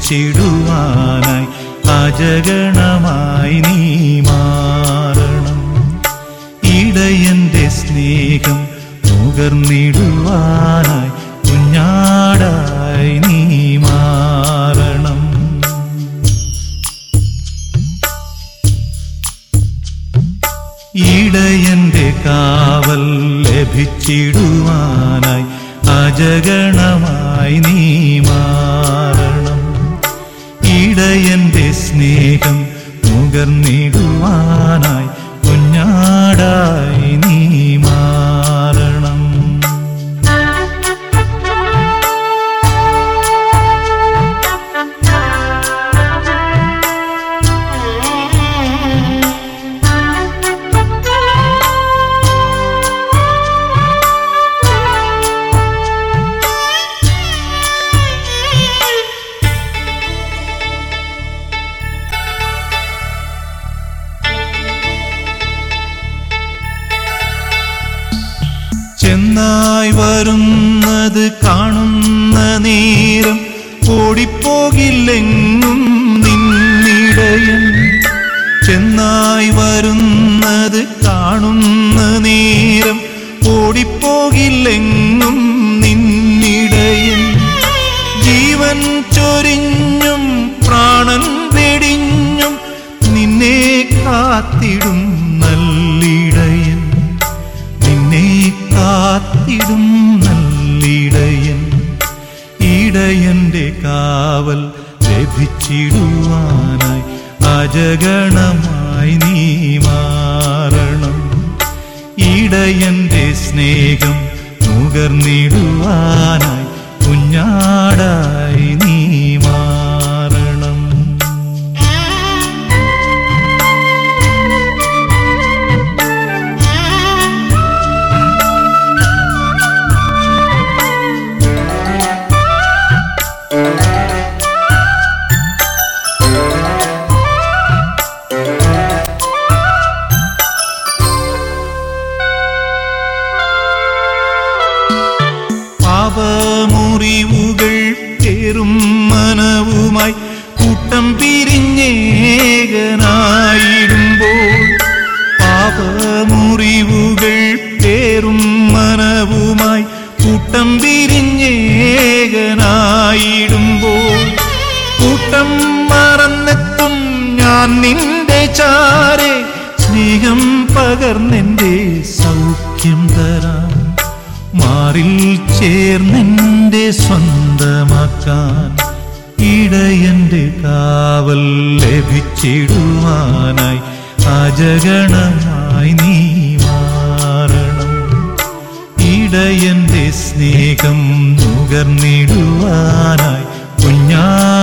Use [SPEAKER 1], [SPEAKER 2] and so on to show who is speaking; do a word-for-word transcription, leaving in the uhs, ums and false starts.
[SPEAKER 1] ലഭിച്ചിടുവാനായി അജഗണമായി നീ മാറണം. ഇടയന്റെ സ്നേഹം നുകർന്നിടുവാനായി കുഞ്ഞാടായി നീ മാറണം. ഇടയന്റെ കാവൽ ലഭിച്ചിടുവാനായി അജഗണമായി നീ മാറണം. ഇടയന്റെ സ്നേഹം നുകർന്നിടുവാനായി കുഞ്ഞാടായി നീ മാറണം. ചെന്നായി വരുന്നത് കാണുന്ന നേരം ഓടിപ്പോകില്ലെങ്ങും നിന്നിടയൻ. ചെന്നായി വരുന്നത് കാണുന്ന നേരം ഓടിപ്പോകില്ലെങ്ങും നിന്നിടയൻ. ജീവൻ ചൊരിഞ്ഞും പ്രാണൻ വെടിഞ്ഞും നിന്നെ കാത്തിടും നല്ലിടയൻ. നിന്നെ കാത്തിടും നല്ലിടയൻ. ഇടയന്റെ കാവൽ ലഭിച്ചിടുവാനായി അജഗണമായി നീ മാറണം. ഇടയന്റെ സ്നേഹം നുകർന്നിടുവാനായി കുഞ്ഞാടായി നീ മാറണം. പാപമുറിവുകൾ പേറും മനവുമായി കൂട്ടം പിരിഞ്ഞേകനായിടുമ്പോൾ. പാപമുറിവുകൾ പേറും മനവുമായി കൂട്ടം പിരിഞ്ഞേകനായിടുമ്പോൾ. കൂട്ടം മറന്നെത്തും ഞാൻ നിന്റെ ചാരെ, സ്നേഹം പകർന്നെന്റെ സൗഖ്യം തരാം. മാറിൽ ചേർന്നെന്റെ സ്വന്തമാക്കാൻ ഇടയന്റെ കാവൽ ലഭിച്ചിടുവാനായി അജഗണമായി നീ മാറണം. ഇടയന്റെ സ്നേഹം നുകർന്നിടുവാനായി കുഞ്ഞാ